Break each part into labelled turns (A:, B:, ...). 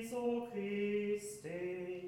A: Jesu Christi.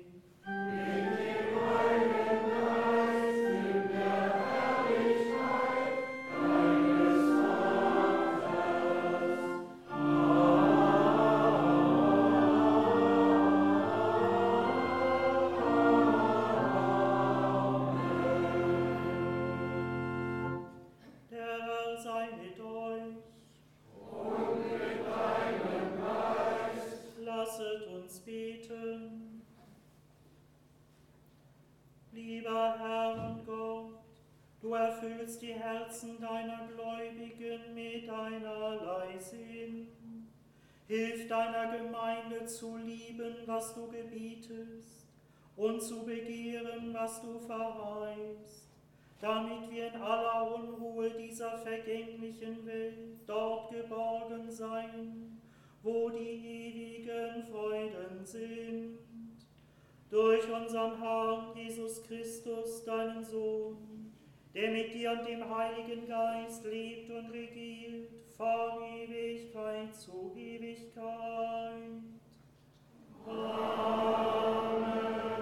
A: Lieber Herr Gott, du erfüllst die Herzen deiner Gläubigen mit einerlei Sinn. Hilf deiner Gemeinde zu lieben, was du gebietest, und zu begehren, was du verheißt, damit wir in aller Unruhe dieser vergänglichen Welt dort geborgen seien, wo die ewigen Freuden sind. Durch unseren Herrn Jesus Christus, deinen Sohn, der mit dir und dem Heiligen Geist lebt und regiert, von Ewigkeit zu Ewigkeit. Amen.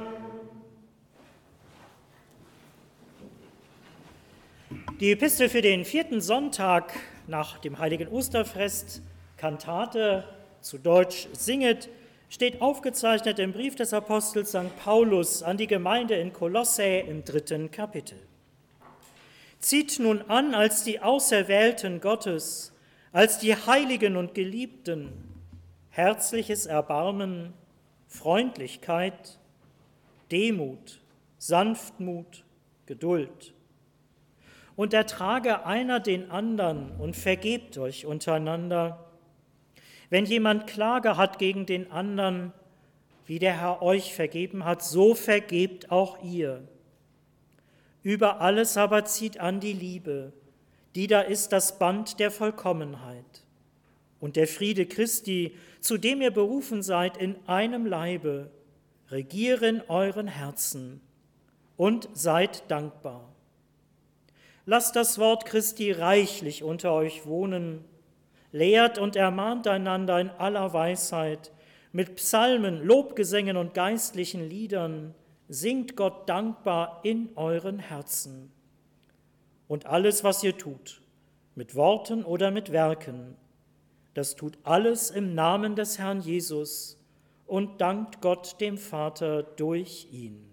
A: Die Epistel für den 4. Sonntag nach dem Heiligen Osterfest, Kantate, zu Deutsch Singet, steht aufgezeichnet im Brief des Apostels St. Paulus an die Gemeinde in Kolossä im 3. Kapitel. Zieht nun an als die Auserwählten Gottes, als die Heiligen und Geliebten, herzliches Erbarmen, Freundlichkeit, Demut, Sanftmut, Geduld. Und ertrage einer den andern und vergebt euch untereinander. Wenn jemand Klage hat gegen den anderen, wie der Herr euch vergeben hat, so vergebt auch ihr. Über alles aber zieht an die Liebe, die da ist das Band der Vollkommenheit. Und der Friede Christi, zu dem ihr berufen seid in einem Leibe, regiere in euren Herzen und seid dankbar. Lasst das Wort Christi reichlich unter euch wohnen, lehrt und ermahnt einander in aller Weisheit, mit Psalmen, Lobgesängen und geistlichen Liedern, singt Gott dankbar in euren Herzen. Und alles, was ihr tut, mit Worten oder mit Werken, das tut alles im Namen des Herrn Jesus und dankt Gott dem Vater durch ihn.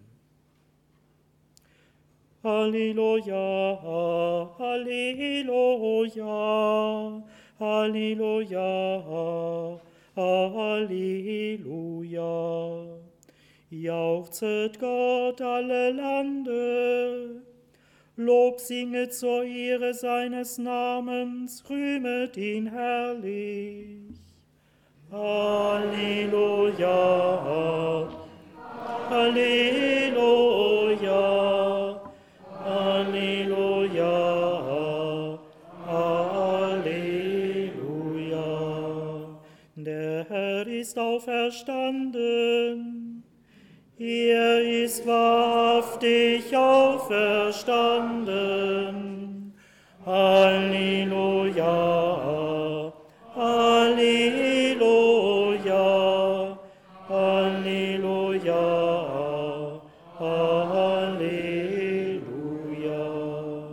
A: Halleluja, Halleluja, Halleluja, Halleluja. Jauchzet Gott alle Lande, Lob singet zur Ehre seines Namens, rühmet ihn herrlich. Halleluja, Halleluja, Halleluja, Halleluja. Der Herr ist auferstanden, er ist wahrhaftig auferstanden. Halleluja, Halleluja, Halleluja, Halleluja.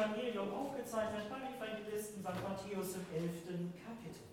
A: Evangelium aufgezeichnet beim Evangelisten St. Matthäus im 11. Kapitel.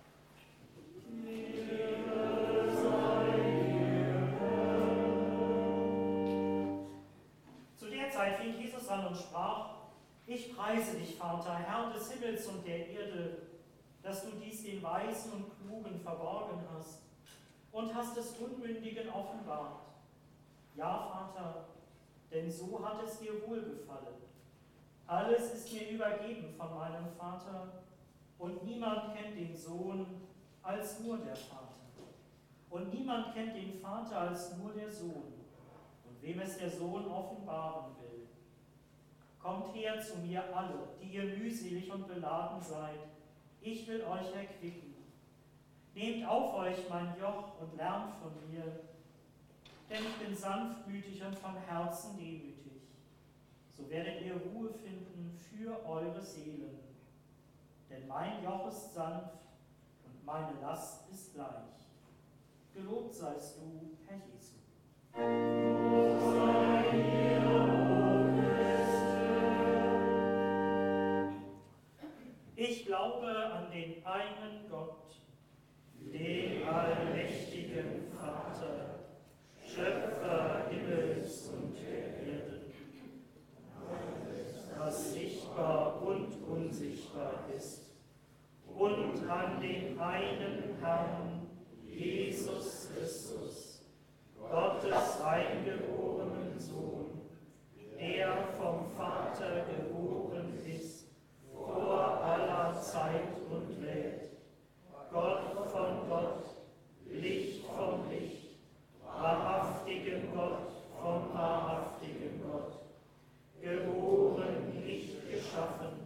A: Zu der Zeit fing Jesus an und sprach: Ich preise dich, Vater, Herr des Himmels und der Erde, dass du dies den Weisen und Klugen verborgen hast und hast es Unmündigen offenbart. Ja, Vater, denn so hat es dir wohlgefallen. Alles ist mir übergeben von meinem Vater, und niemand kennt den Sohn als nur der Vater. Und niemand kennt den Vater als nur der Sohn, und wem es der Sohn offenbaren will. Kommt her zu mir alle, die ihr mühselig und beladen seid, ich will euch erquicken. Nehmt auf euch mein Joch und lernt von mir, denn ich bin sanftmütig und von Herzen demütig. So werdet ihr Ruhe finden für eure Seelen. Denn mein Joch ist sanft und meine Last ist leicht. Gelobt seist du, Herr Jesu. Ich glaube an den einen Gott, den allmächtigen Vater, Schöpfer Himmels und der Erde, was sichtbar und unsichtbar ist, und an den einen Herrn, Jesus Christus, Gottes eingeborenen Sohn, der vom Vater geboren ist, vor aller Zeit und Welt, Gott von Gott, Licht vom Licht, wahrhaftigen Gott vom wahrhaftigen Gott, geboren, nicht geschaffen,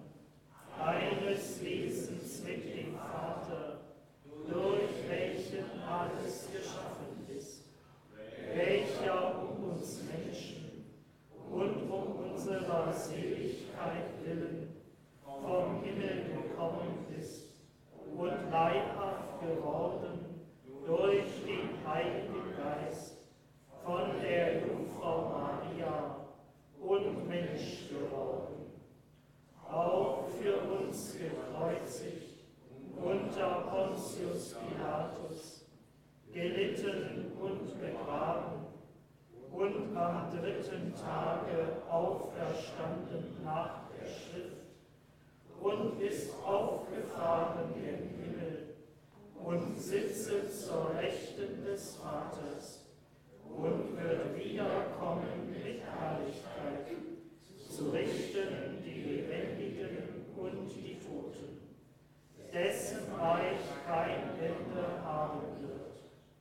A: eines Wesens mit dem Vater, durch welchen alles geschaffen ist, welcher um uns Menschen und um unserer Seligkeit willen vom Himmel gekommen ist und leibhaft geworden durch den Heiligen Geist von der Jungfrau Maria und Mensch geworden, auch für uns gekreuzigt unter Pontius Pilatus, gelitten und begraben und am dritten Tage auferstanden nach der Schrift und ist aufgefahren gen Himmel und sitzt zur Rechten des Vaters und wird wiederkommen mit Herrlichkeit, zu richten die Lebendigen und die Toten, dessen Reich kein Ende haben wird.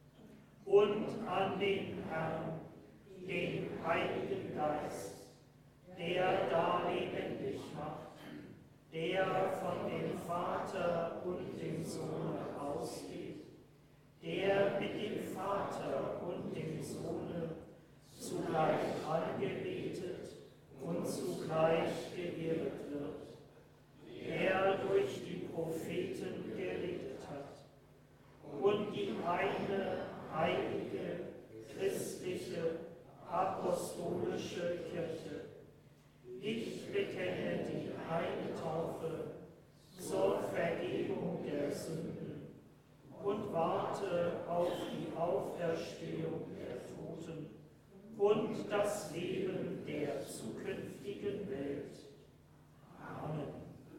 A: Und an den Herrn, den Heiligen Geist, der da lebendig macht, der von dem Vater und dem Sohn ausgeht, der mit dem Vater und dem Sohne zugleich angebetet und zugleich geehrt wird, der durch die Propheten geredet hat und die eine heilige, christliche, apostolische Kirche. Ich bekenne die eine Taufe zur Vergebung der Sünden und warte auf die Auferstehung der Toten und das Leben der zukünftigen Welt. Amen.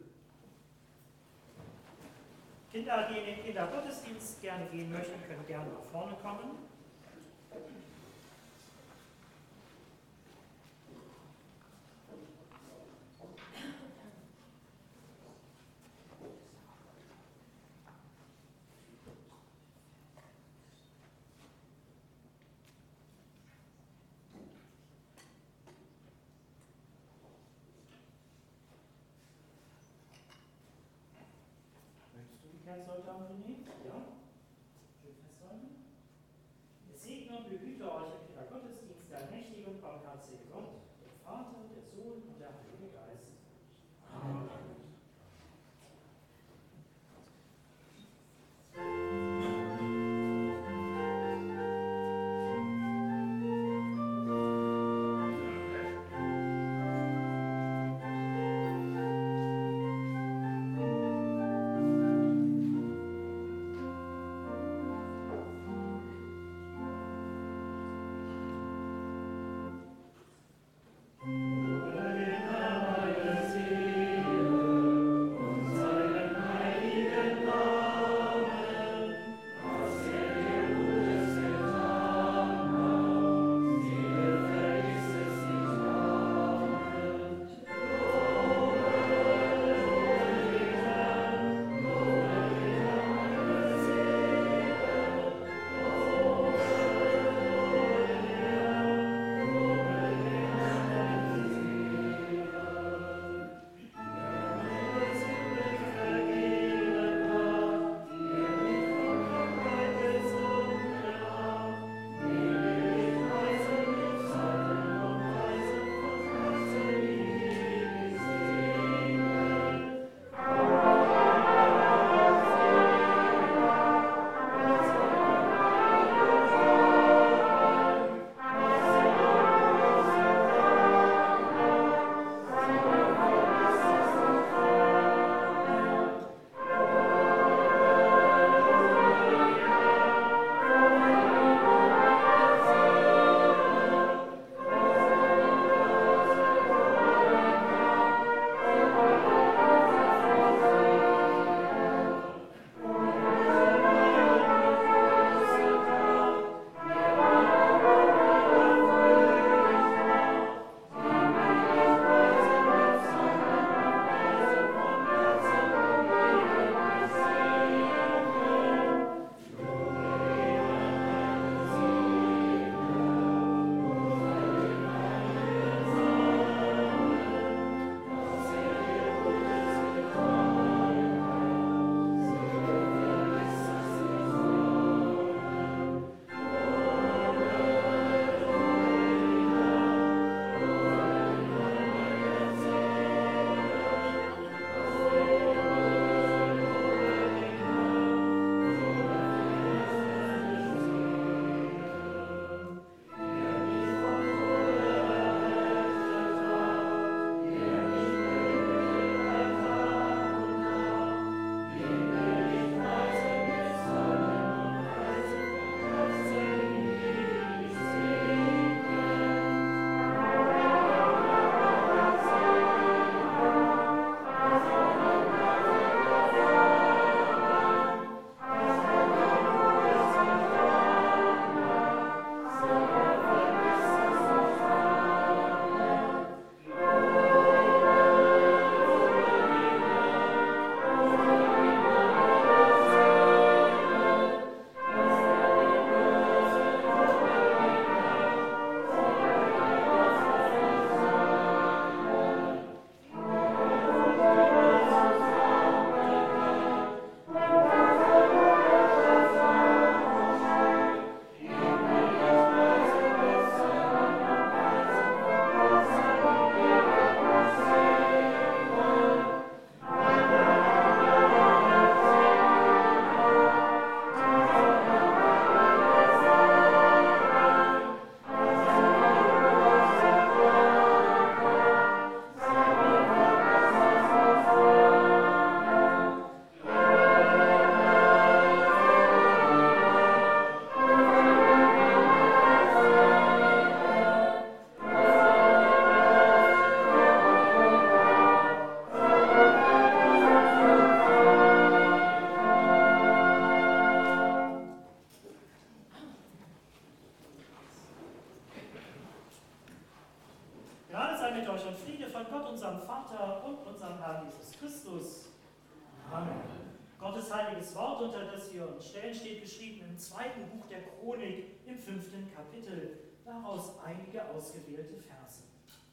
A: Kinder, die in den Kindergottesdienst gerne gehen möchten, können gerne nach vorne kommen. Sollte am René? Ja? Schön festhalten. Es segne und behüte euch im Kindergottesdienst der allmächtige und barmherzige Gott, der Vater, der Sohn und der Heilige Geist. Amen. euch und Friede von Gott, unserem Vater und unserem Herrn Jesus Christus. Amen. Gottes heiliges Wort, unter das wir uns stellen, steht geschrieben im 2. Buch der Chronik, im 5. Kapitel, daraus einige ausgewählte Verse.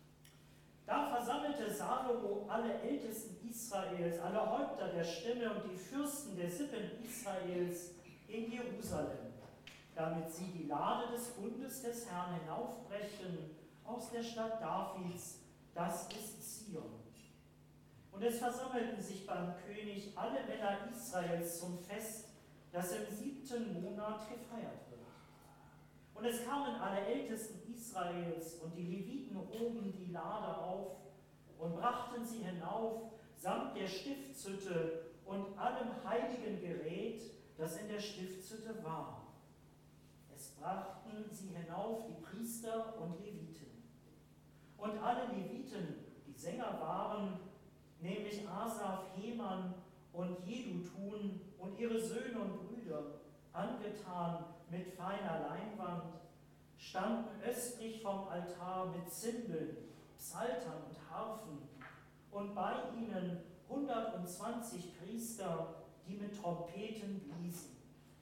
A: Da versammelte Salomo alle Ältesten Israels, alle Häupter der Stämme und die Fürsten der Sippen Israels in Jerusalem, damit sie die Lade des Bundes des Herrn hinaufbrechen aus der Stadt Davids, das ist Zion. Und es versammelten sich beim König alle Männer Israels zum Fest, das im 7. Monat gefeiert wird. Und es kamen alle Ältesten Israels und die Leviten hoben die Lade auf und brachten sie hinauf samt der Stiftshütte und allem heiligen Gerät, das in der Stiftshütte war. Es brachten sie hinauf die Priester und Leviten. Und alle Leviten, die Sänger waren, nämlich Asaf, Heman und Jedutun und ihre Söhne und Brüder, angetan mit feiner Leinwand, standen östlich vom Altar mit Zimbeln, Psaltern und Harfen, und bei ihnen 120 Priester, die mit Trompeten bliesen.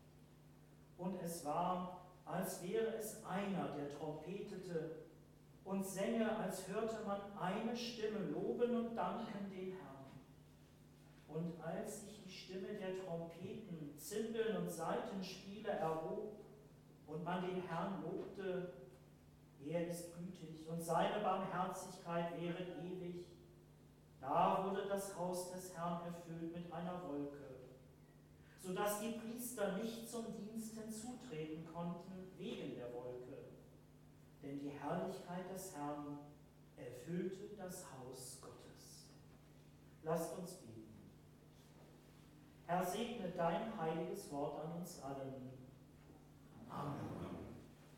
A: Und es war, als wäre es einer, der trompetete und sänge, als hörte man eine Stimme loben und danken den Herrn. Und als sich die Stimme der Trompeten, Zimbeln und Saitenspiele erhob und man den Herrn lobte, er ist gütig und seine Barmherzigkeit wäret ewig, da wurde das Haus des Herrn erfüllt mit einer Wolke, sodass die Priester nicht zum Dienst hinzutreten konnten wegen der Wolke. Denn die Herrlichkeit des Herrn erfüllte das Haus Gottes. Lasst uns beten. Herr, segne dein heiliges Wort an uns allen. Amen.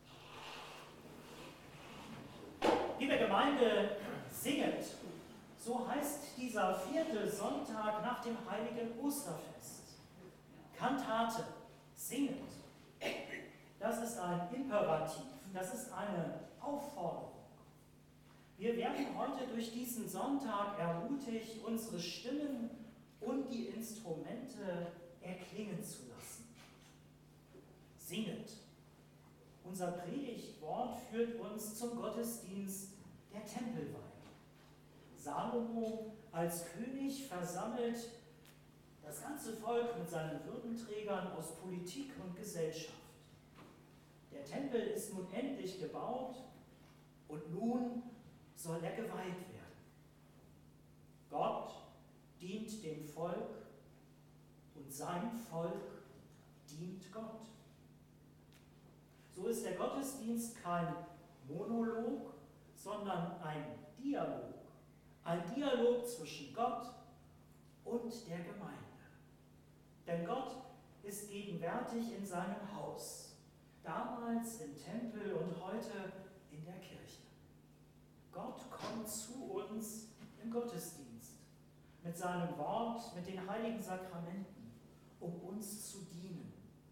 A: Liebe Gemeinde, singet. So heißt dieser 4. Sonntag nach dem heiligen Osterfest. Kantate, singet. Das ist ein Imperativ, das ist eine Aufforderung. Wir werden heute durch diesen Sonntag ermutigt, unsere Stimmen und die Instrumente erklingen zu lassen. Singet. Unser Predigtwort führt uns zum Gottesdienst der Tempelweihe. Salomo als König versammelt das ganze Volk mit seinen Würdenträgern aus Politik und Gesellschaft. Der Tempel ist nun endlich gebaut und nun soll er geweiht werden. Gott dient dem Volk und sein Volk dient Gott. So ist der Gottesdienst kein Monolog, sondern ein Dialog. Ein Dialog zwischen Gott und der Gemeinde. Denn Gott ist gegenwärtig in seinem Haus. Damals im Tempel und heute in der Kirche. Gott kommt zu uns im Gottesdienst mit seinem Wort, mit den heiligen Sakramenten, um uns zu dienen.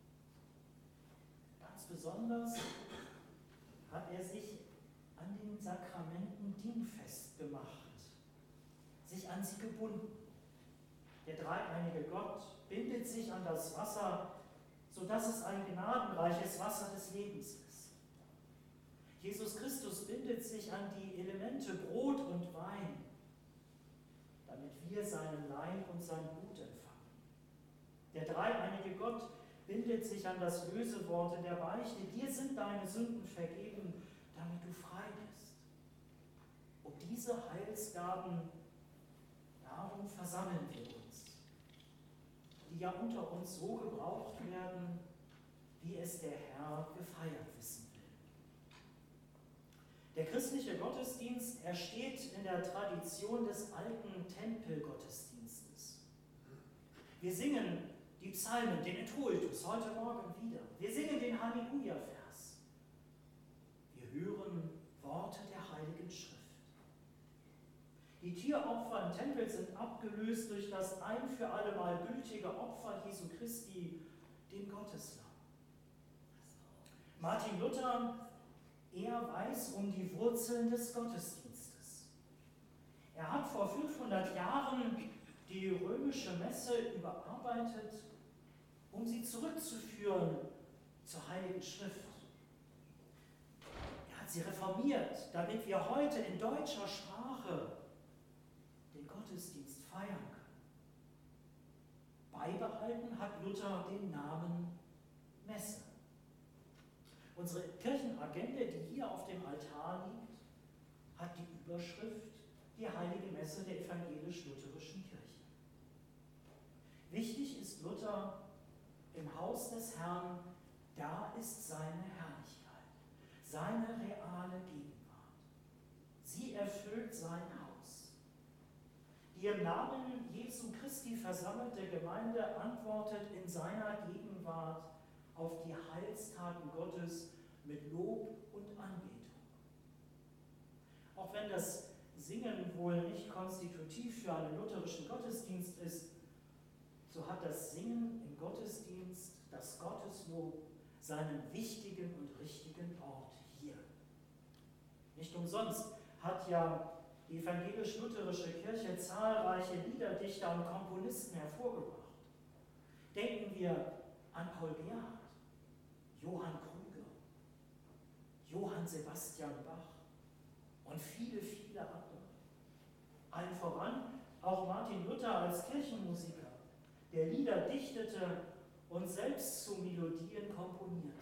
A: Ganz besonders hat er sich an den Sakramenten dingfest gemacht, sich an sie gebunden. Der dreieinige Gott bindet sich an das Wasser, sodass es ein gnadenreiches Wasser des Lebens ist. Jesus Christus bindet sich an die Elemente Brot und Wein, damit wir seinen Leib und sein Blut empfangen. Der dreieinige Gott bindet sich an das Lösewort in der Beichte: dir sind deine Sünden vergeben, damit du frei bist. Um diese Heilsgaben, darum versammeln wir uns, die ja unter uns so gebraucht werden, wie es der Herr gefeiert wissen will. Der christliche Gottesdienst, er steht in der Tradition des alten Tempelgottesdienstes. Wir singen die Psalmen, den Introitus, heute Morgen wieder. Wir singen den Halleluja-Vers. Wir hören Worte der Heiligen Schrift. Die Tieropfer im Tempel sind abgelöst durch das ein für allemal gültige Opfer Jesu Christi, dem Gotteslamm. Martin Luther, er weiß um die Wurzeln des Gottesdienstes. hat vor 500 Jahren die römische Messe überarbeitet, um sie zurückzuführen zur Heiligen Schrift. Er hat sie reformiert, damit wir heute in deutscher Sprache den Gottesdienst feiern können. Beibehalten hat Luther den Namen Messe. Unsere Kirchenagenda, die hier auf dem Altar liegt, hat die Überschrift die Heilige Messe der evangelisch-lutherischen Kirche. Wichtig ist Luther im Haus des Herrn, da ist seine Herrlichkeit, seine reale Gegenwart. Sie erfüllt sein Haus. Die im Namen Jesu Christi versammelte Gemeinde antwortet in seiner Gegenwart auf die Heilstaten Gottes mit Lob und Anbetung. Auch wenn das Singen wohl nicht konstitutiv für einen lutherischen Gottesdienst ist, so hat das Singen im Gottesdienst, das Gotteslob, seinen wichtigen und richtigen Ort hier. Nicht umsonst hat ja die evangelisch-lutherische Kirche zahlreiche Liederdichter und Komponisten hervorgebracht. Denken wir an Paul Gerhardt, Johann Krüger, Johann Sebastian Bach und viele, viele andere. Allen voran auch Martin Luther als Kirchenmusiker, der Lieder dichtete und selbst zu Melodien komponierte.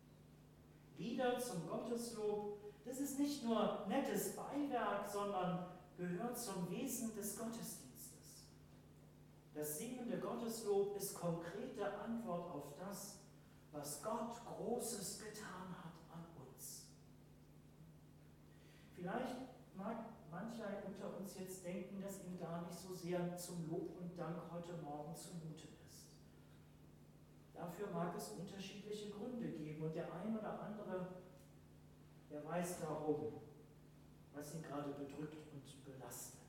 A: Lieder zum Gotteslob, das ist nicht nur nettes Beiwerk, sondern gehört zum Wesen des Gottesdienstes. Das singende Gotteslob ist konkrete Antwort auf das, was Gott Großes getan hat an uns. Vielleicht mag mancher unter uns jetzt denken, dass ihm gar nicht so sehr zum Lob und Dank heute Morgen zumute ist. Dafür mag es unterschiedliche Gründe geben und der ein oder andere, der weiß darum, was ihn gerade bedrückt und belastet.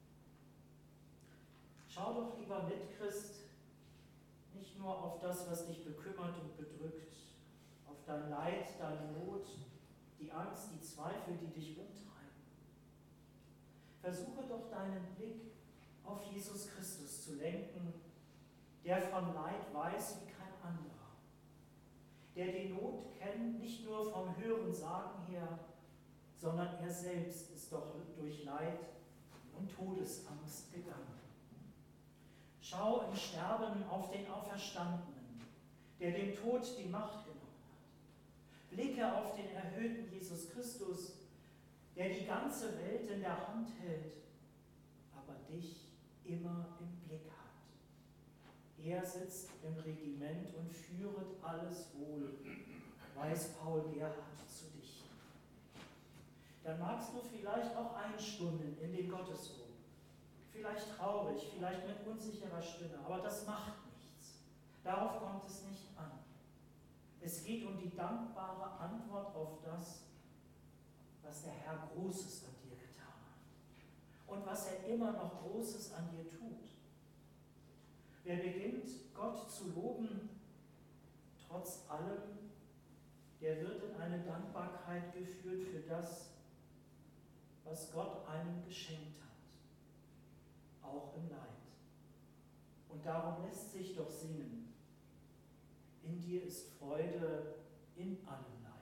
A: Schau doch lieber mit, Christ, nicht nur auf das, was dich bekümmert und bedrückt, auf dein Leid, deine Not, die Angst, die Zweifel, die dich umtreiben. Versuche doch deinen Blick auf Jesus Christus zu lenken, der von Leid weiß wie kein anderer, der die Not kennt, nicht nur vom Hörensagen her, sondern er selbst ist doch durch Leid und Todesangst gegangen. Schau im Sterben auf den Auferstandenen, der dem Tod die Macht genommen hat. Blicke auf den erhöhten Jesus Christus, der die ganze Welt in der Hand hält, aber dich immer im Blick hat. Er sitzt im Regiment und führet alles wohl, weiß Paul Gerhardt zu dich. Dann magst du vielleicht auch einstummen in den Gotteslob. Vielleicht traurig, vielleicht mit unsicherer Stimme, aber das macht nichts. Darauf kommt es nicht an. Es geht um die dankbare Antwort auf das, was der Herr Großes an dir getan hat und was er immer noch Großes an dir tut. Wer beginnt, Gott zu loben, trotz allem, der wird in eine Dankbarkeit geführt für das, was Gott einem geschenkt hat, auch im Leid. Und darum lässt sich doch singen, in dir ist Freude in allem Leide.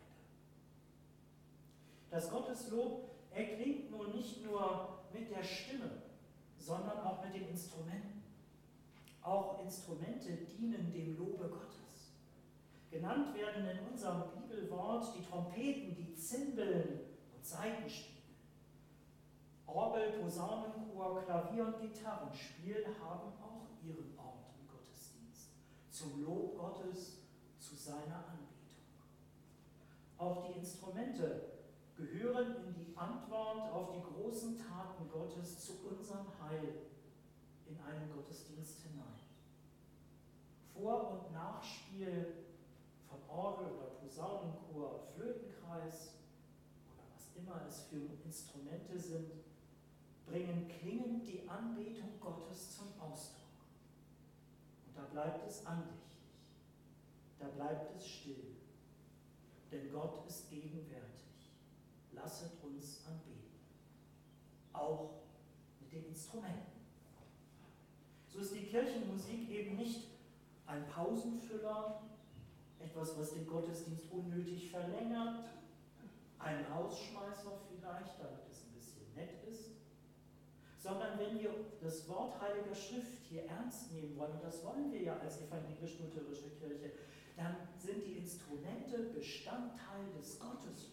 A: Das Gotteslob erklingt nun nicht nur mit der Stimme, sondern auch mit den Instrumenten. Auch Instrumente dienen dem Lobe Gottes. Genannt werden in unserem Bibelwort die Trompeten, die Zimbeln und Saitenspiele. Orgel, Posaunenchor, Klavier und Gitarrenspiel haben auch ihren Ort im Gottesdienst, zum Lob Gottes, zu seiner Anbetung. Auch die Instrumente gehören in die Antwort auf die großen Taten Gottes zu unserem Heil in einen Gottesdienst hinein. Vor- und Nachspiel von Orgel oder Posaunenchor, Flötenkreis oder was immer es für Instrumente sind, bringen klingend die Anbetung Gottes zum Ausdruck. Und da bleibt es andächtig, da bleibt es still, denn Gott ist gegenwärtig. Lasset uns anbeten, auch mit den Instrumenten. So ist die Kirchenmusik eben nicht ein Pausenfüller, etwas, was den Gottesdienst unnötig verlängert, ein Rausschmeißer vielleicht, damit es ein bisschen nett ist, sondern wenn wir das Wort Heiliger Schrift hier ernst nehmen wollen, und das wollen wir ja als evangelisch-lutherische Kirche, dann sind die Instrumente Bestandteil des Gotteslobes.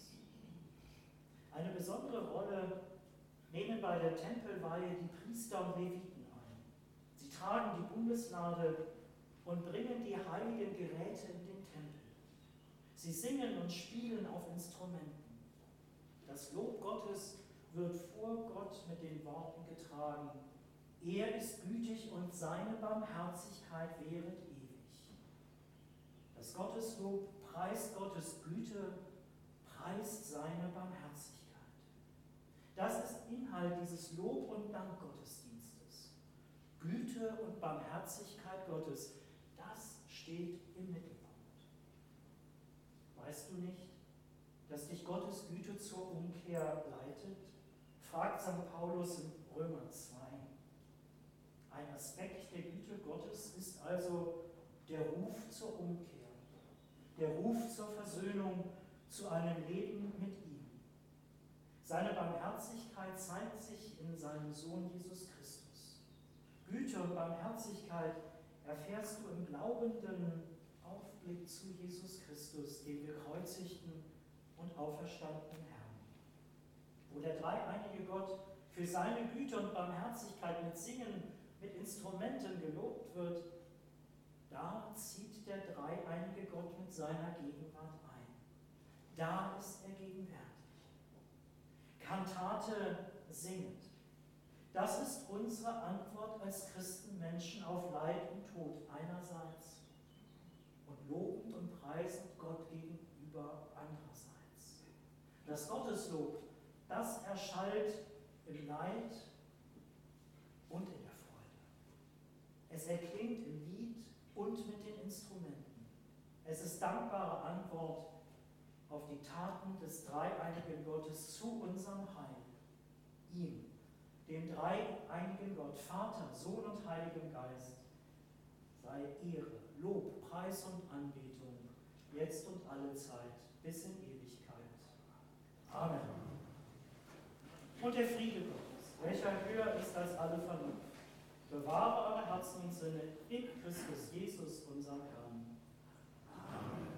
A: Eine besondere Rolle nehmen bei der Tempelweihe die Priester und Leviten ein. Sie tragen die Bundeslade und bringen die heiligen Geräte in den Tempel. Sie singen und spielen auf Instrumenten. Das Lob Gottes wird vor Gott mit den Worten getragen: Er ist gütig und seine Barmherzigkeit währet ewig. Das Gotteslob preist Gottes Güte, preist seine Barmherzigkeit. Das ist Inhalt dieses Lob- und Dankgottesdienstes. Güte und Barmherzigkeit Gottes, das steht im Mittelpunkt. Weißt du nicht, dass dich Gottes Güte zur Umkehr leitet? Fragt St. Paulus in Römer 2. Ein Aspekt der Güte Gottes ist also der Ruf zur Umkehr, der Ruf zur Versöhnung, zu einem Leben mit ihm. Seine Barmherzigkeit zeigt sich in seinem Sohn Jesus Christus. Güte und Barmherzigkeit erfährst du im glaubenden Aufblick zu Jesus Christus, dem gekreuzigten und auferstandenen Herrn. Wo der dreieinige Gott für seine Güte und Barmherzigkeit mit Singen, mit Instrumenten gelobt wird, da zieht der dreieinige Gott mit seiner Gegenwart ein. Da ist er gegenwärtig. Kantate singend. Das ist unsere Antwort als Christenmenschen auf Leid und Tod einerseits und lobend und preisend Gott gegenüber andererseits. Das Gotteslob, das erschallt im Leid und in der Freude. Es erklingt im Lied und mit den Instrumenten. Es ist dankbare Antwort auf die Taten des dreieinigen Gottes zu unserem Heil. Ihm, dem dreieinigen Gott, Vater, Sohn und Heiligem Geist, sei Ehre, Lob, Preis und Anbetung, jetzt und alle Zeit, bis in Ewigkeit. Amen. Und der Friede Gottes, welcher höher ist als alle Vernunft, bewahre eure Herzen und Sinne in Christus Jesus, unserem Herrn. Amen.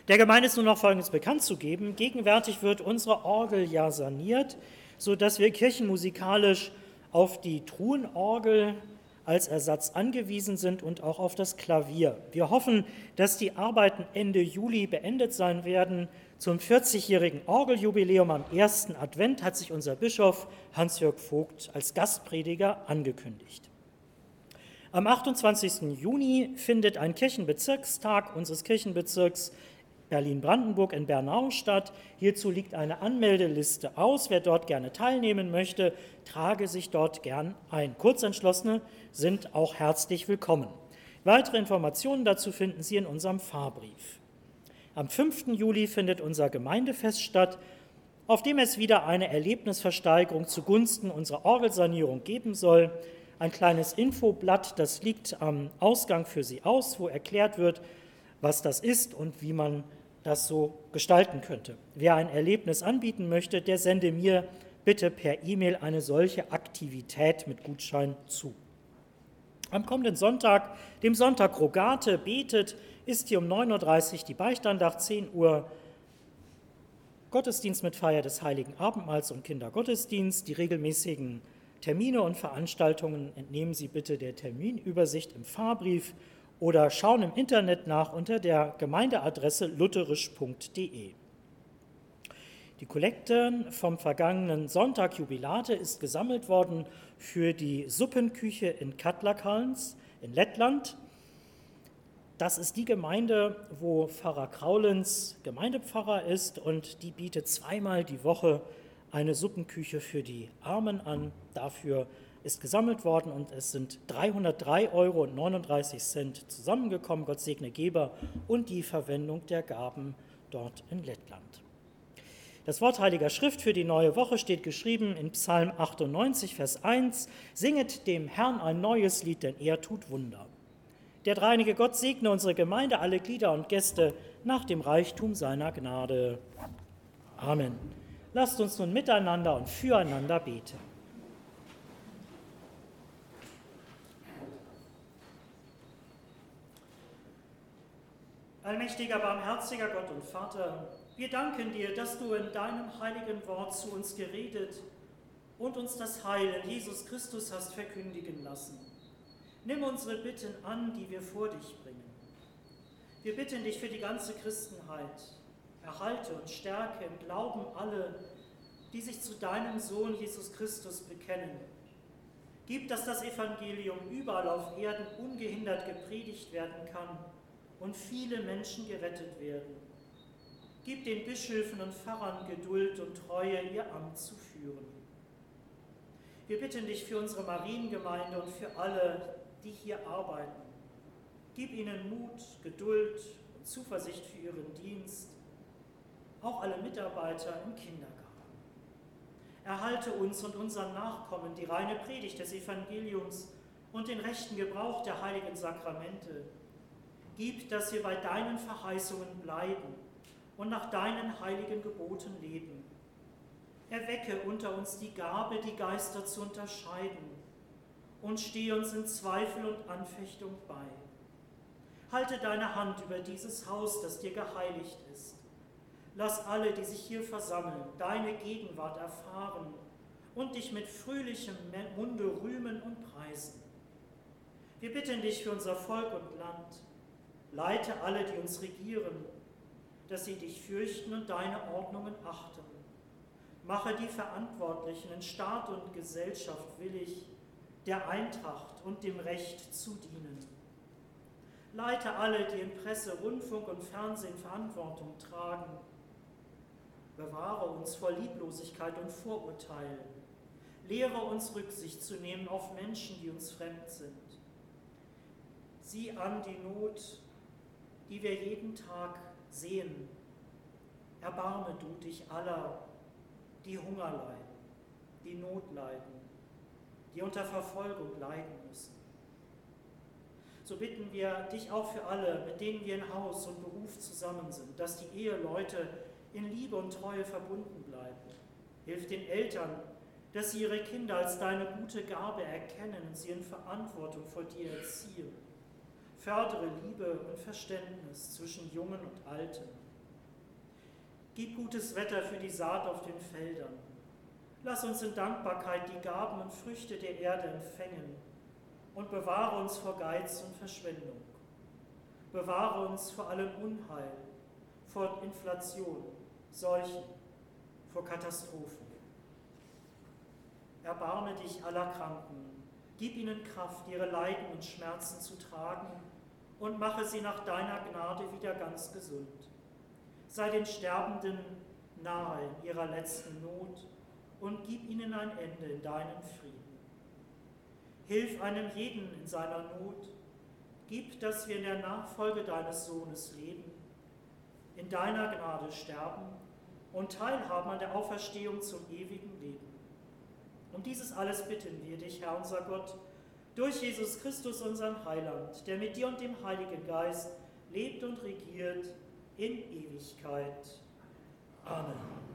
A: Der Gemeinde ist nur noch Folgendes bekannt zu geben. Gegenwärtig wird unsere Orgel ja saniert, sodass wir kirchenmusikalisch auf die Truhenorgel als Ersatz angewiesen sind und auch auf das Klavier. Wir hoffen, dass die Arbeiten Ende Juli beendet sein werden. Zum 40-jährigen Orgeljubiläum am 1. Advent hat sich unser Bischof Hans-Jörg Vogt als Gastprediger angekündigt. Am 28. Juni findet ein Kirchenbezirkstag unseres Kirchenbezirks Berlin-Brandenburg in Bernau statt. Hierzu liegt eine Anmeldeliste aus. Wer dort gerne teilnehmen möchte, trage sich dort gern ein. Kurzentschlossene sind auch herzlich willkommen. Weitere Informationen dazu finden Sie in unserem Fahrbrief. Am 5. Juli findet unser Gemeindefest statt, auf dem es wieder eine Erlebnisversteigerung zugunsten unserer Orgelsanierung geben soll. Ein kleines Infoblatt, das liegt am Ausgang für Sie aus, wo erklärt wird, was das ist und wie man das so gestalten könnte. Wer ein Erlebnis anbieten möchte, der sende mir bitte per E-Mail eine solche Aktivität mit Gutschein zu. Am kommenden Sonntag, dem Sonntag Rogate, betet, ist hier um 9.30 Uhr die Beichtandach, 10 Uhr Gottesdienst mit Feier des Heiligen Abendmahls und Kindergottesdienst. Die regelmäßigen Termine und Veranstaltungen entnehmen Sie bitte der Terminübersicht im Fahrbrief oder schauen im Internet nach unter der Gemeindeadresse lutherisch.de. Die Kollekte vom vergangenen Sonntag Jubilate ist gesammelt worden für die Suppenküche in Katlakalns in Lettland. Das ist die Gemeinde, wo Pfarrer Kraulens Gemeindepfarrer ist, und die bietet zweimal die Woche eine Suppenküche für die Armen an. Dafür ist gesammelt worden und es sind 303,39 € zusammengekommen. Gott segne Geber und die Verwendung der Gaben dort in Lettland. Das Wort Heiliger Schrift für die neue Woche steht geschrieben in Psalm 98, Vers 1. Singet dem Herrn ein neues Lied, denn er tut Wunder. Der dreieinige Gott segne unsere Gemeinde, alle Glieder und Gäste nach dem Reichtum seiner Gnade. Amen. Lasst uns nun miteinander und füreinander beten. Allmächtiger, barmherziger Gott und Vater, wir danken dir, dass du in deinem heiligen Wort zu uns geredet und uns das Heil in Jesus Christus hast verkündigen lassen. Nimm unsere Bitten an, die wir vor dich bringen. Wir bitten dich für die ganze Christenheit. Erhalte und stärke im Glauben alle, die sich zu deinem Sohn Jesus Christus bekennen. Gib, dass das Evangelium überall auf Erden ungehindert gepredigt werden kann und viele Menschen gerettet werden. Gib den Bischöfen und Pfarrern Geduld und Treue, ihr Amt zu führen. Wir bitten dich für unsere Mariengemeinde und für alle, die hier arbeiten. Gib ihnen Mut, Geduld und Zuversicht für ihren Dienst, auch alle Mitarbeiter im Kindergarten. Erhalte uns und unseren Nachkommen die reine Predigt des Evangeliums und den rechten Gebrauch der heiligen Sakramente. Gib, dass wir bei deinen Verheißungen bleiben und nach deinen heiligen Geboten leben. Erwecke unter uns die Gabe, die Geister zu unterscheiden, und stehe uns in Zweifel und Anfechtung bei. Halte deine Hand über dieses Haus, das dir geheiligt ist. Lass alle, die sich hier versammeln, deine Gegenwart erfahren und dich mit fröhlichem Munde rühmen und preisen. Wir bitten dich für unser Volk und Land. Leite alle, die uns regieren, dass sie dich fürchten und deine Ordnungen achten. Mache die Verantwortlichen in Staat und Gesellschaft willig, der Eintracht und dem Recht zu dienen. Leite alle, die in Presse, Rundfunk und Fernsehen Verantwortung tragen. Bewahre uns vor Lieblosigkeit und Vorurteil. Lehre uns Rücksicht zu nehmen auf Menschen, die uns fremd sind. Sieh an die Not, die wir jeden Tag sehen. Erbarme du dich aller, die Hunger leiden, die Not leiden, die unter Verfolgung leiden müssen. So bitten wir dich auch für alle, mit denen wir in Haus und Beruf zusammen sind, dass die Eheleute in Liebe und Treue verbunden bleiben. Hilf den Eltern, dass sie ihre Kinder als deine gute Gabe erkennen und sie in Verantwortung vor dir erziehen. Fördere Liebe und Verständnis zwischen Jungen und Alten. Gib gutes Wetter für die Saat auf den Feldern. Lass uns in Dankbarkeit die Gaben und Früchte der Erde empfängen und bewahre uns vor Geiz und Verschwendung. Bewahre uns vor allem Unheil, vor Inflation, Seuchen, vor Katastrophen. Erbarme dich aller Kranken, gib ihnen Kraft, ihre Leiden und Schmerzen zu tragen und mache sie nach deiner Gnade wieder ganz gesund. Sei den Sterbenden nahe in ihrer letzten Not und gib ihnen ein Ende in deinen Frieden. Hilf einem jeden in seiner Not, gib, dass wir in der Nachfolge deines Sohnes leben, in deiner Gnade sterben und teilhaben an der Auferstehung zum ewigen Leben. Um dieses alles bitten wir dich, Herr unser Gott, durch Jesus Christus, unseren Heiland, der mit dir und dem Heiligen Geist lebt und regiert in Ewigkeit. Amen.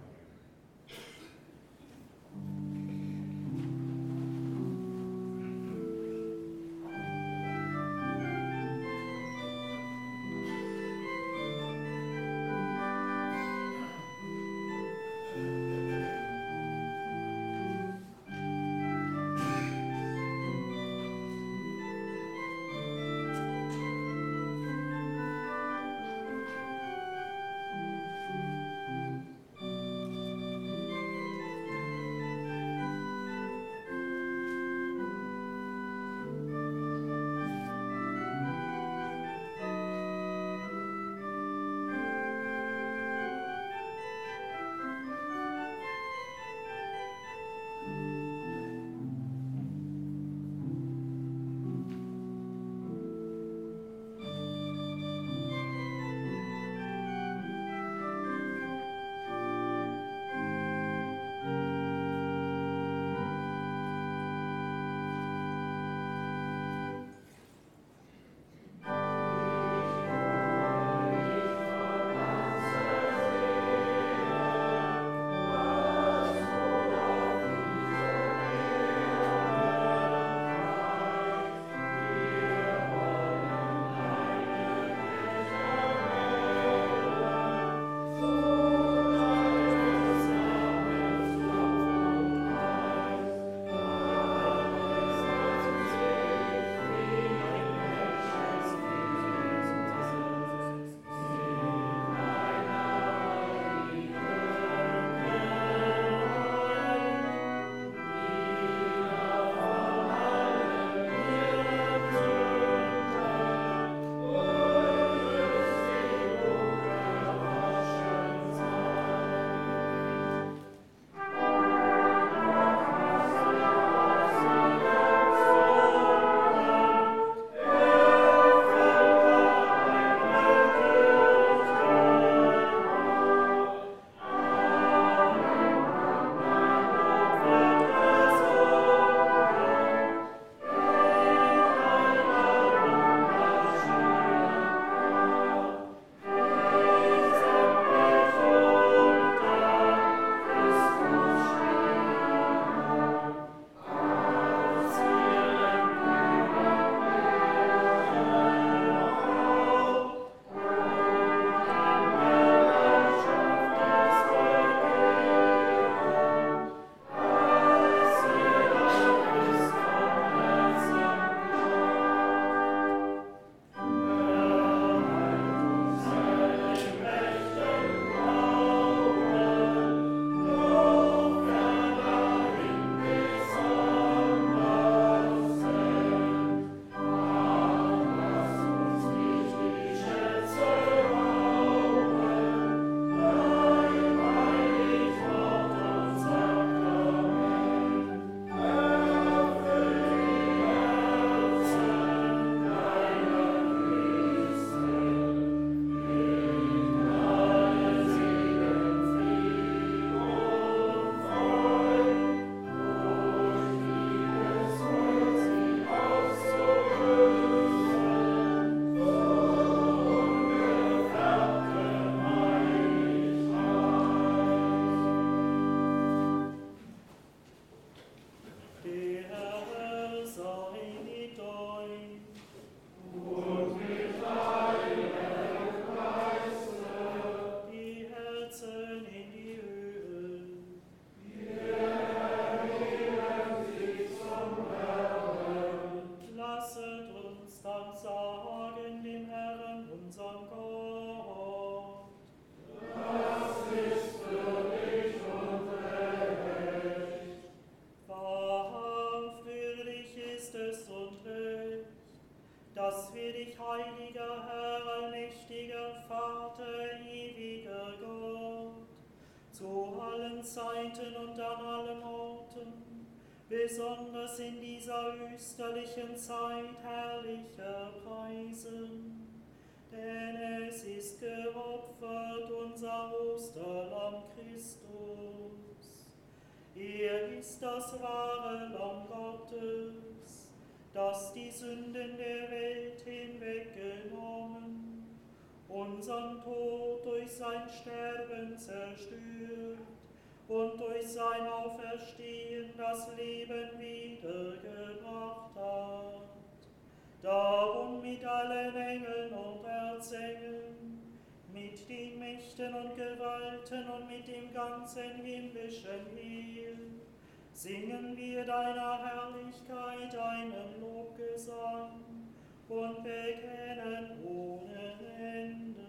A: Zeiten und an allen Orten, besonders in dieser österlichen Zeit herrlicher Preisen. Denn es ist geopfert unser Osterlamm Christus. Er ist das wahre Lamm Gottes, das die Sünden der Welt hinweggenommen, unseren Tod durch sein Sterben zerstört und durch sein Auferstehen das Leben wiedergebracht hat. Darum mit allen Engeln und Erzengel, mit den Mächten und Gewalten und mit dem ganzen himmlischen Heer, singen wir deiner Herrlichkeit einen Lobgesang und bekennen ohne Ende.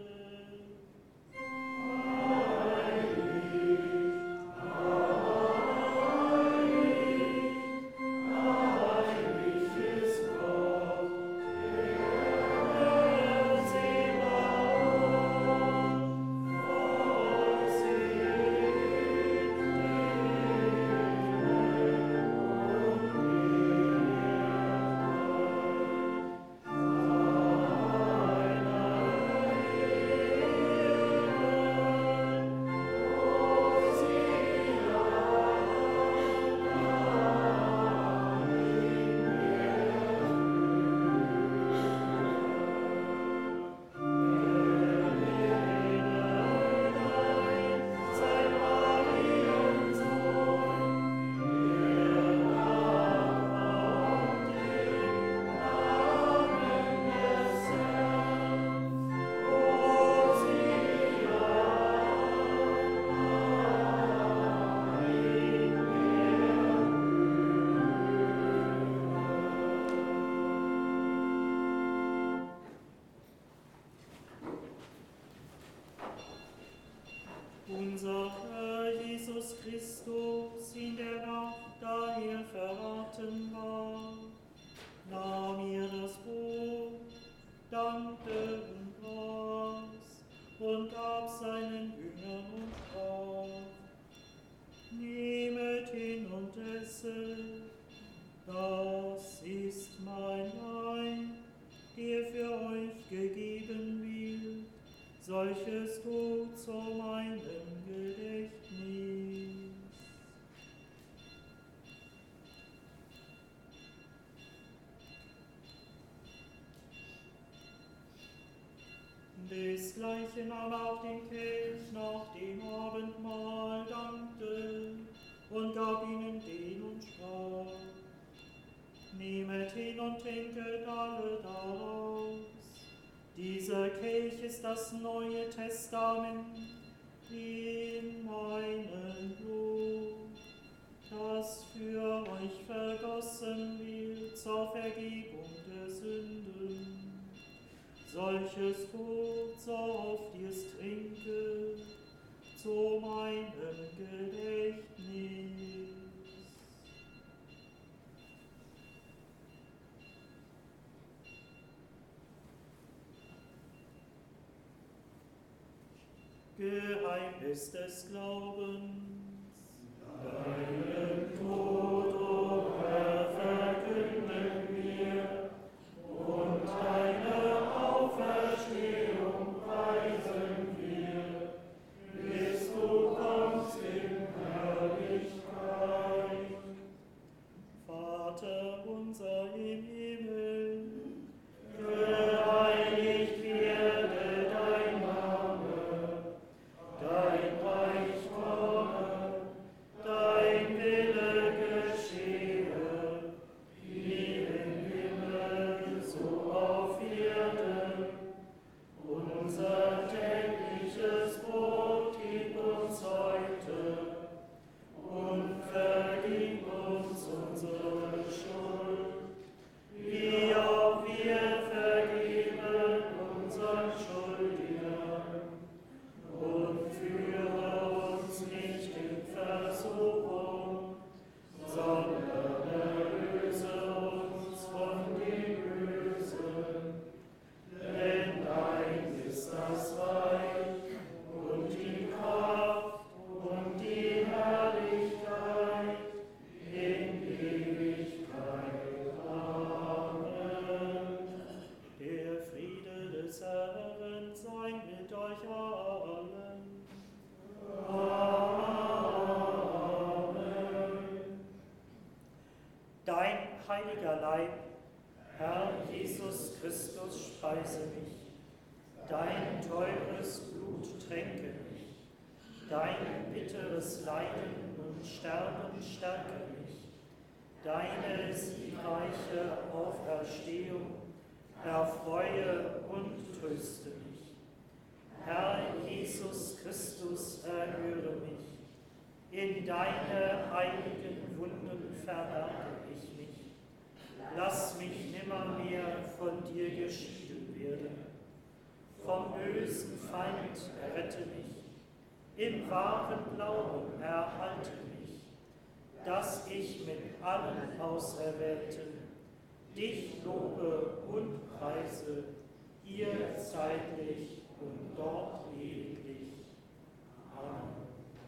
A: Unser Herr Jesus Christus, in der Nacht, da er verraten war, nahm er das Brot, dankte und brach's und gab seinen Jüngern und sprach: Nehmet hin und esset, das ist mein Leib, der für euch gegeben wird. Solches tut zu meinem Gedächtnis. Desgleichen nahm auch den Kelch nach dem Abendmahl, dankte und gab ihnen den und sprach: Nehmet hin und trinket alle daraus. Dieser Kelch ist das Neue Testament in meinem Blut, das für euch vergossen wird zur Vergebung der Sünden. Solches tut, so oft ihr es trinket, zu meinem Gedächtnis. Geheimnis des Glaubens. Deinen Tod, o Herr, verkünden wir, und deine Auferstehung preisen wir, bis du kommst in Herrlichkeit. Vater unser im Himmel, geheiligt werde dein Name. Dein Reich komme, heiliger Leib, Herr Jesus Christus, speise mich. Dein teures Blut tränke mich. Dein bitteres Leiden und Sterben stärke mich. Deine siegreiche Auferstehung erfreue und tröste mich. Herr Jesus Christus, erhöre mich. In deine heiligen Wunden verberge ich mich. Lass mich nimmermehr von dir geschieden werden. Vom bösen Feind errette mich. Im wahren Glauben erhalte mich, dass ich mit allen Auserwählten dich lobe und preise, hier zeitlich und dort ewiglich. Amen.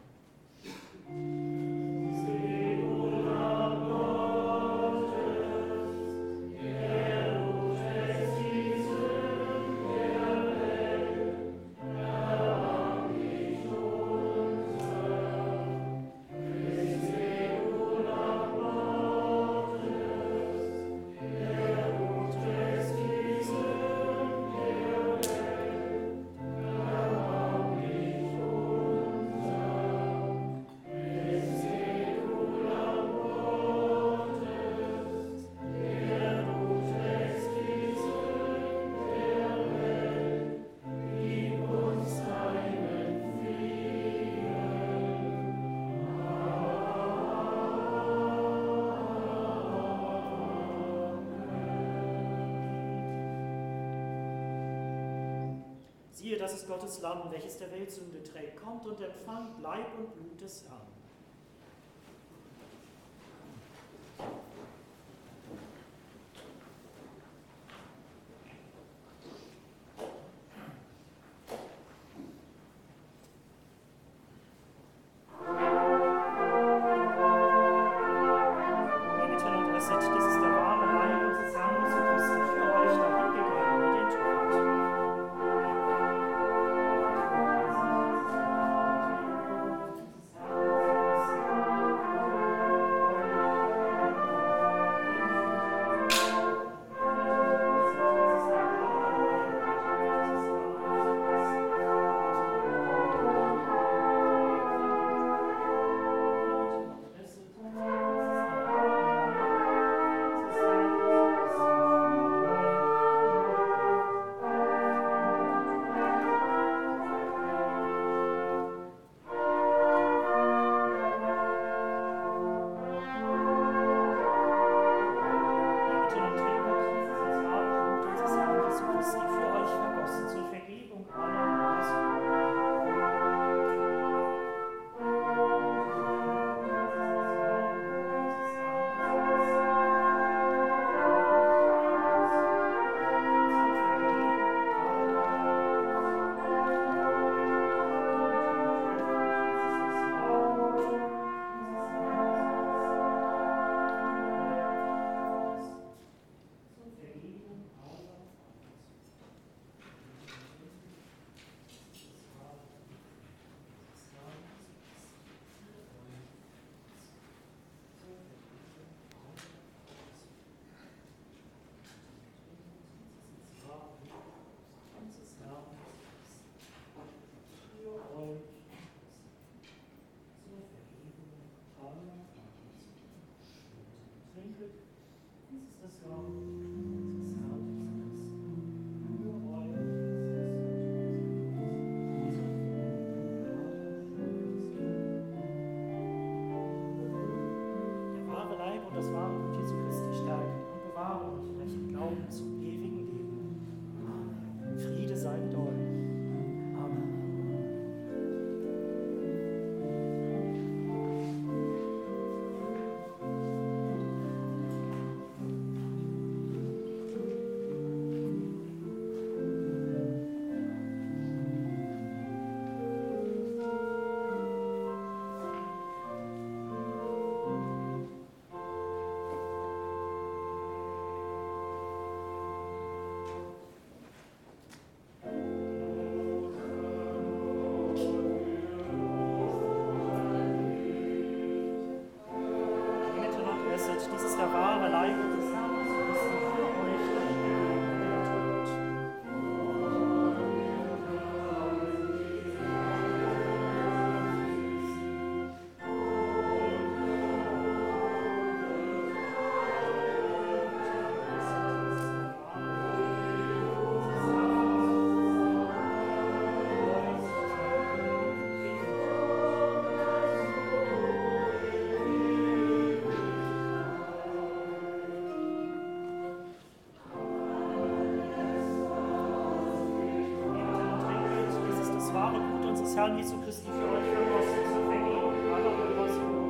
A: Siehe, das ist Gottes Lamm, welches der Welt Sünde trägt. Kommt und empfangt Leib und Blut des Herrn. Dieses ist der wahre Leib des Herrn. Herrn Jesu Christi für euch vergossen zur Vergebung aller eurer Sünden.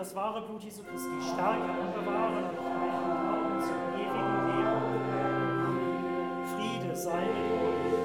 A: das wahre Blut Jesu Christi stärken und bewahren euch in eurem Glauben zum ewigen Leben. Friede sei mit euch.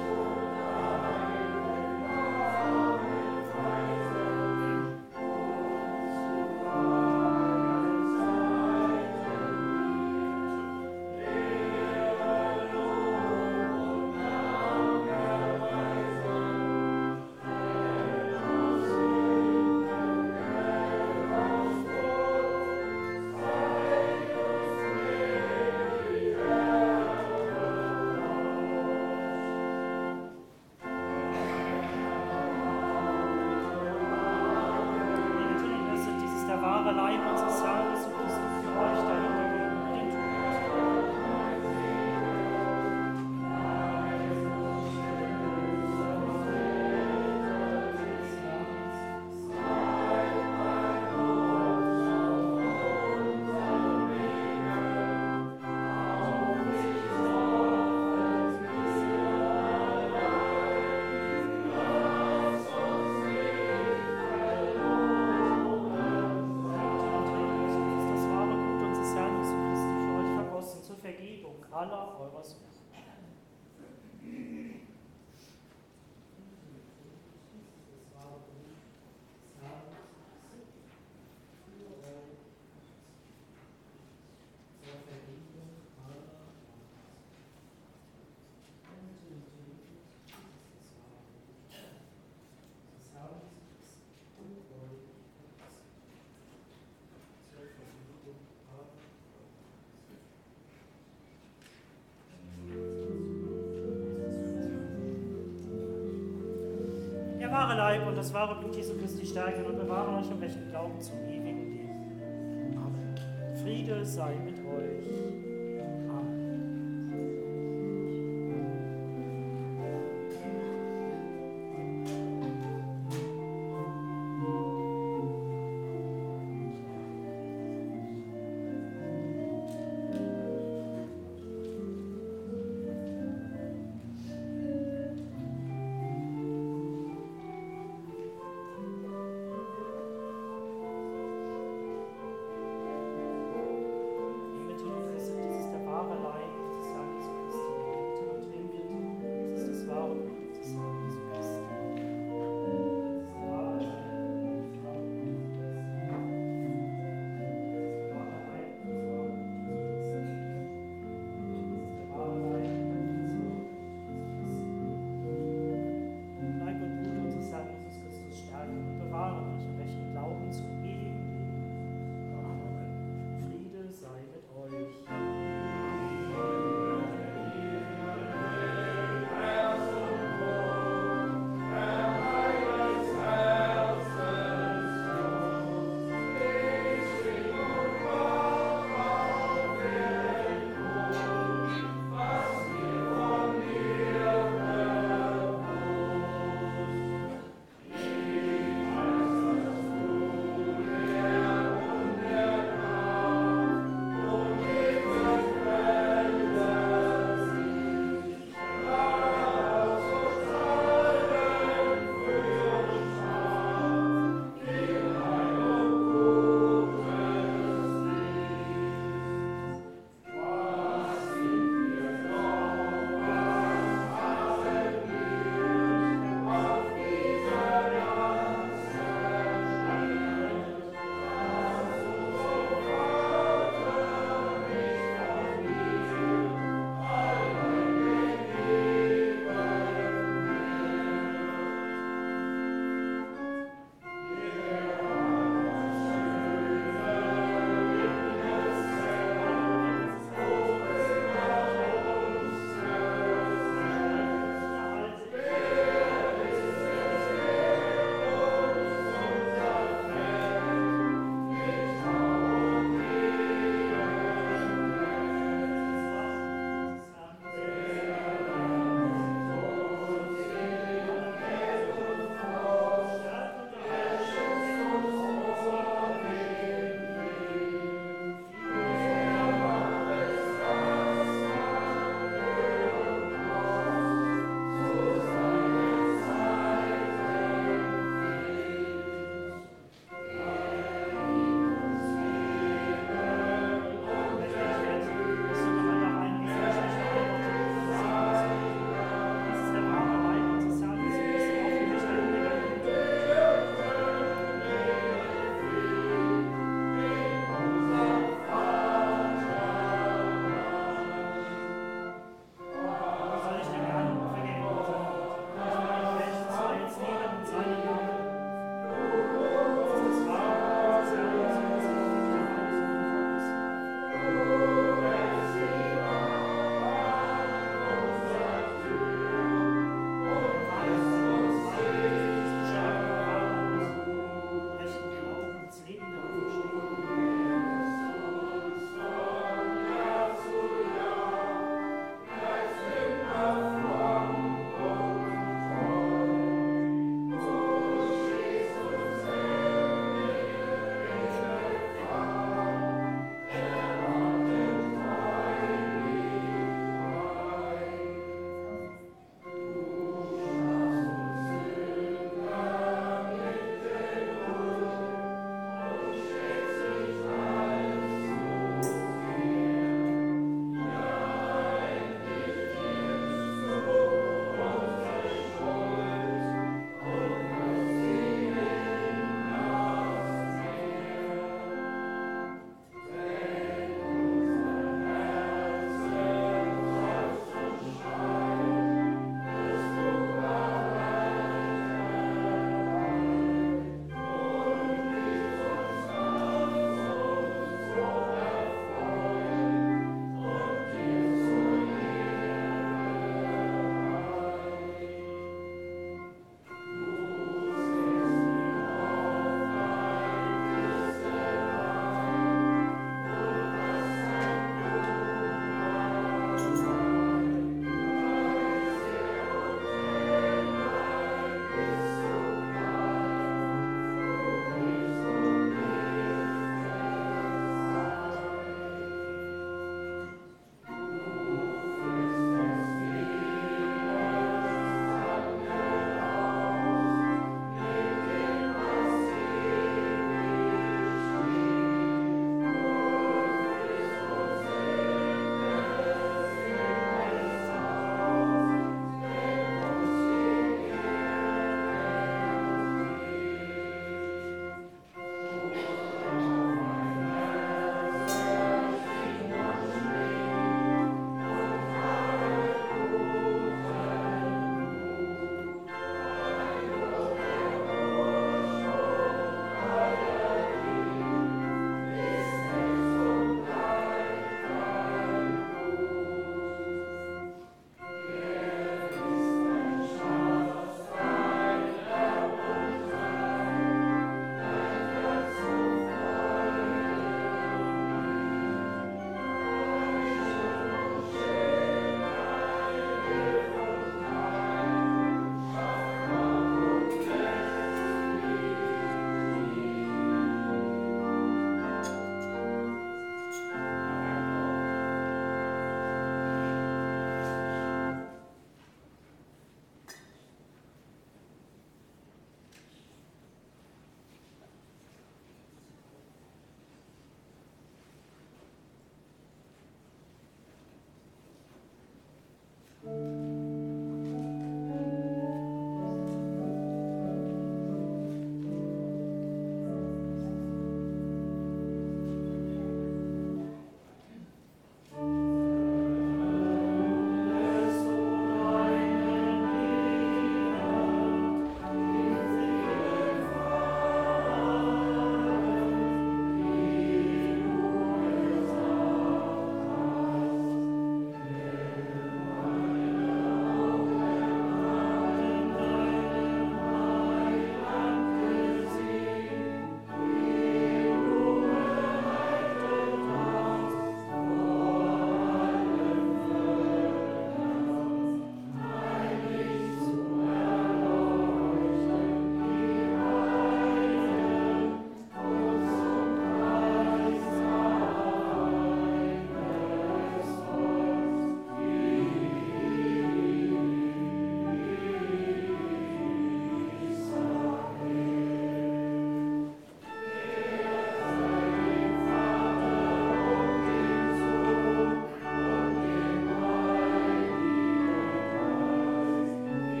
A: Aller eurer Sünden. Der wahre Leib und das wahre Blut Jesu Christi stärken und bewahren euch im rechten Glauben zum ewigen Leben. Amen. Friede sei mit euch. Amen.
B: Mit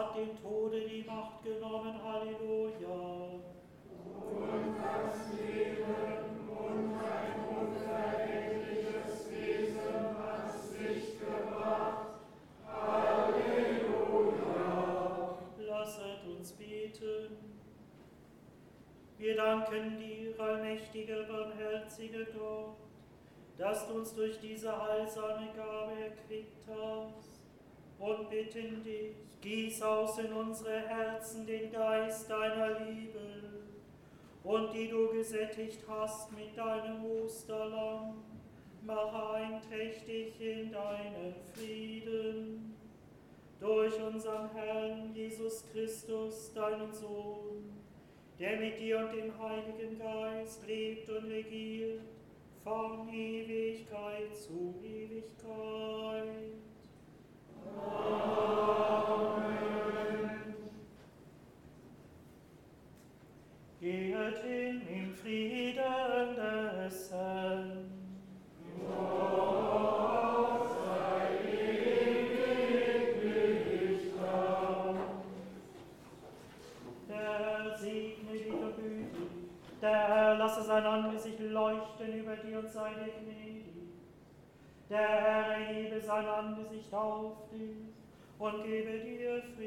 A: hat dem Tode die Macht genommen. Halleluja.
B: Und das Leben und ein unvergängliches Wesen ans Licht gebracht. Halleluja.
A: Lasset uns beten. Wir danken dir, allmächtiger, barmherziger Gott, dass du uns durch diese heilsame Gabe erquickt hast, und bitten dich, gieß aus in unsere Herzen den Geist deiner Liebe, und die du gesättigt hast mit deinem Osterlamm, mache einträchtig in deinen Frieden. Durch unseren Herrn Jesus Christus, deinen Sohn, der mit dir und dem Heiligen Geist lebt und regiert, von Ewigkeit zu Ewigkeit. Amen. Geht hin im Frieden des Herrn.
B: Gott sei ewiglich Dank.
A: Der segne dich und behüte dich. Der Herr lasse sein Angesicht leuchten über dir und sei dir gnädig. Der Herr erhebe sein Angesicht auf dich und gebe dir Frieden.